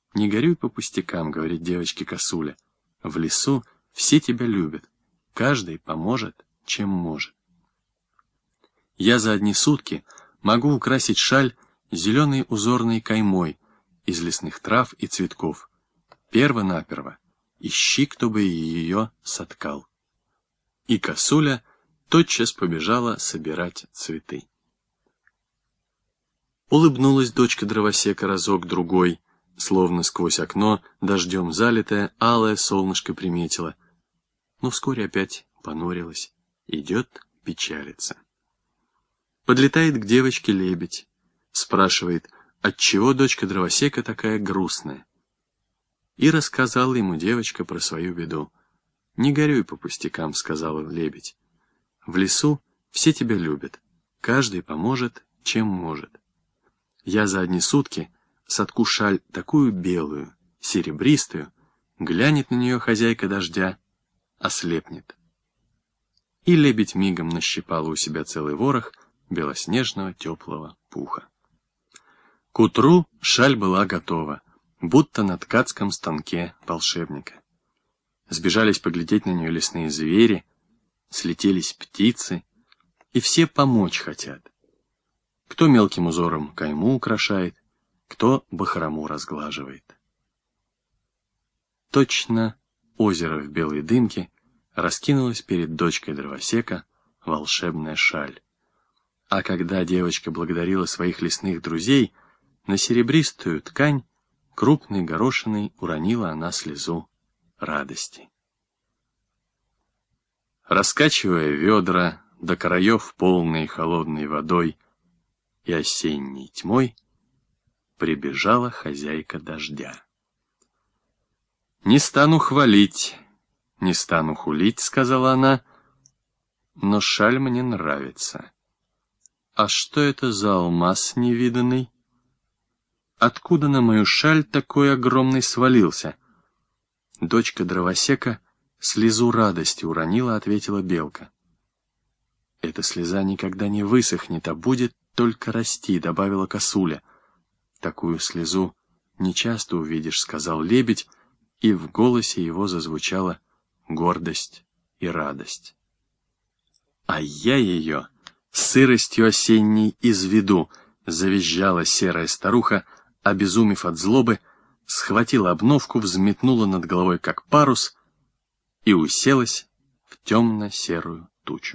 «Не горюй по пустякам», — говорит девочке косуля. «В лесу все тебя любят, каждый поможет, чем может. Я за одни сутки могу украсить шаль зеленой узорной каймой из лесных трав и цветков. Перво-наперво ищи, кто бы ее соткал». И косуля тотчас побежала собирать цветы. Улыбнулась дочка дровосека разок-другой, словно сквозь окно, дождем залитое, алое солнышко приметила, но вскоре опять понурилась, идет печалиться. Подлетает к девочке лебедь, спрашивает, отчего дочка дровосека такая грустная. И рассказала ему девочка про свою беду. «Не горюй по пустякам», — сказала лебедь. «В лесу все тебя любят, каждый поможет, чем может. Я за одни сутки сотку шаль такую белую, серебристую, глянет на нее хозяйка дождя, ослепнет». И лебедь мигом нащипала у себя целый ворох белоснежного теплого пуха. К утру шаль была готова, будто на ткацком станке волшебника. Сбежались поглядеть на нее лесные звери, слетелись птицы, и все помочь хотят. Кто мелким узором кайму украшает, кто бахрому разглаживает. Точно озеро в белой дымке раскинулась перед дочкой дровосека волшебная шаль. А когда девочка благодарила своих лесных друзей, на серебристую ткань крупной горошиной уронила она слезу радости. Раскачивая ведра до краев полной холодной водой и осенней тьмой, прибежала хозяйка дождя. «Не стану хвалить, не стану хулить», — сказала она, — «но шаль мне нравится. А что это за алмаз невиданный? Откуда на мою шаль такой огромный свалился?» Дочка дровосека слезу радости уронила, ответила белка. «Эта слеза никогда не высохнет, а будет только расти», — добавила косуля. «Такую слезу нечасто увидишь», — сказал лебедь, и в голосе его зазвучала гордость и радость. «А я ее сыростью осенней изведу», — завизжала серая старуха, обезумев от злобы, схватила обновку, взметнула над головой как парус и уселась в темно-серую тучу.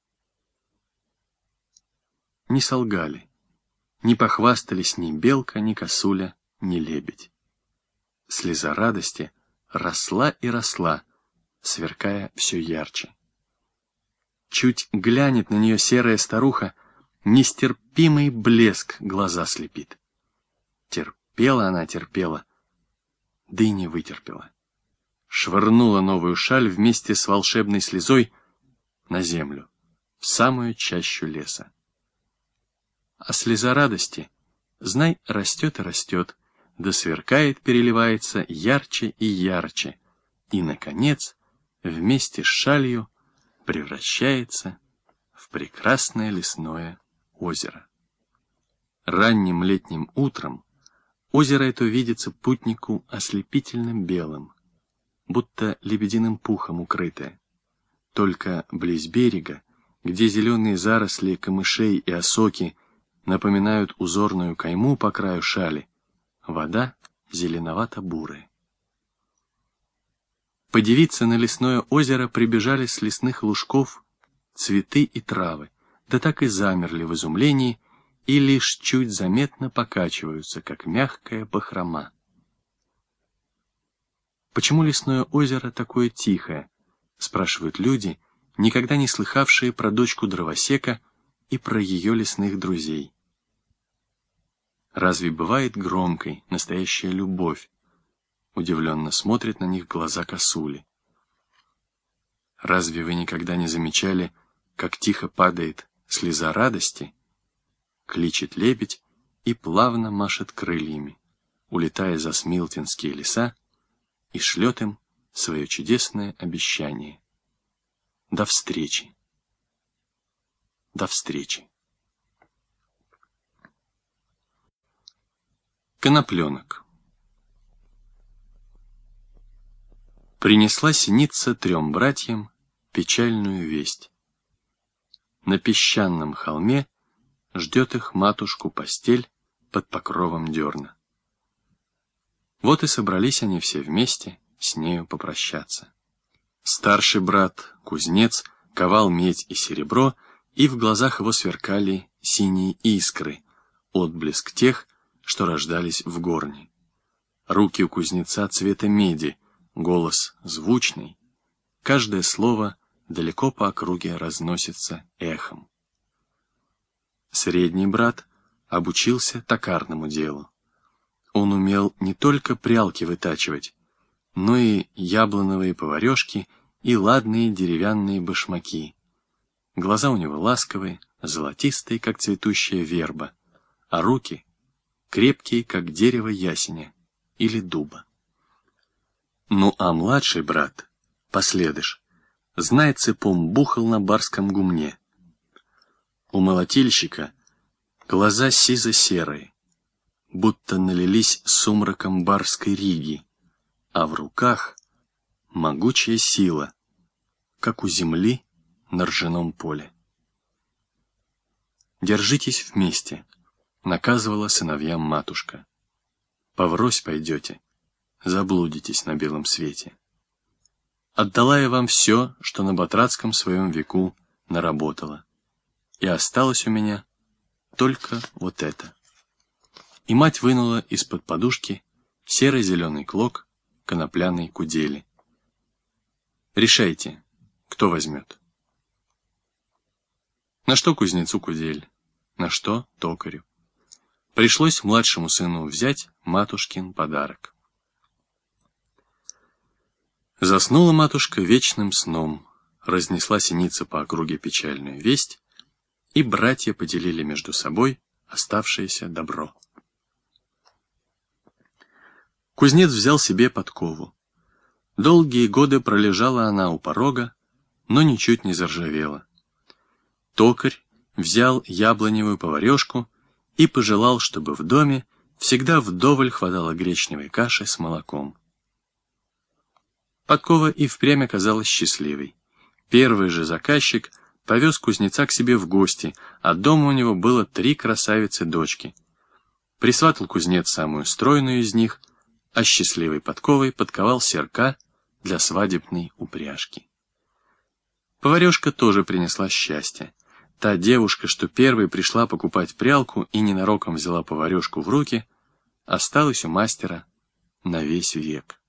Не солгали, не похвастались ни белка, ни косуля, ни лебедь. Слеза радости росла и росла, сверкая все ярче. Чуть глянет на нее серая старуха, нестерпимый блеск глаза слепит. Терпела она, терпела, да и не вытерпела. Швырнула новую шаль вместе с волшебной слезой на землю, в самую чащу леса. А слеза радости, знай, растет и растет, да сверкает, переливается ярче и ярче, и, наконец, вместе с шалью превращается в прекрасное лесное озеро. Ранним летним утром озеро это видится путнику ослепительным белым, будто лебединым пухом укрытое. Только близ берега, где зеленые заросли камышей и осоки напоминают узорную кайму по краю шали, вода зеленовато-бурая. Подивиться на лесное озеро прибежали с лесных лужков цветы и травы, да так и замерли в изумлении и лишь чуть заметно покачиваются, как мягкая бахрома. «Почему лесное озеро такое тихое?» — спрашивают люди, никогда не слыхавшие про дочку дровосека и про ее лесных друзей. «Разве бывает громкой настоящая любовь?» — удивленно смотрят на них глаза косули. «Разве вы никогда не замечали, как тихо падает слеза радости?» — кличет лебедь и плавно машет крыльями, улетая за смилтинские леса, и шлет им свое чудесное обещание. До встречи! До встречи! Конопленок. Принесла синица 3 братьям печальную весть. На песчаном холме ждет их матушку постель под покровом дерна. Вот и собрались они все вместе с нею попрощаться. Старший брат, кузнец, ковал медь и серебро, и в глазах его сверкали синие искры, отблеск тех, что рождались в горне. Руки у кузнеца цвета меди, голос звучный, каждое слово далеко по округе разносится эхом. Средний брат обучился токарному делу. Он умел не только прялки вытачивать, но и яблоновые поварешки и ладные деревянные башмаки. Глаза у него ласковые, золотистые, как цветущая верба, а руки крепкие, как дерево ясеня или дуба. Ну а младший брат, последыш, знай, цепом бухал на барском гумне. У молотильщика глаза сизо-серые, будто налились сумраком барской риги, а в руках могучая сила, как у земли на ржаном поле. «Держитесь вместе», — наказывала сыновьям матушка. «Поврось пойдете, заблудитесь на белом свете. Отдала я вам все, что на батрацком своем веку наработала, и осталось у меня только вот это». И мать вынула из-под подушки серо-зеленый клок конопляной кудели. «Решайте, кто возьмет». На что кузнецу кудель, на что токарю. Пришлось младшему сыну взять матушкин подарок. Заснула матушка вечным сном, разнесла синица по округе печальную весть, и братья поделили между собой оставшееся добро. Кузнец взял себе подкову. Долгие годы пролежала она у порога, но ничуть не заржавела. Токарь взял яблоневую поварешку и пожелал, чтобы в доме всегда вдоволь хватало гречневой каши с молоком. Подкова и впрямь оказалась счастливой. Первый же заказчик повез кузнеца к себе в гости, а дома у него было 3 красавицы-дочки. Присватал кузнец самую стройную из них, а счастливой подковой подковал серка для свадебной упряжки. Поварешка тоже принесла счастье. Та девушка, что первой пришла покупать прялку и ненароком взяла поварешку в руки, осталась у мастера на весь век.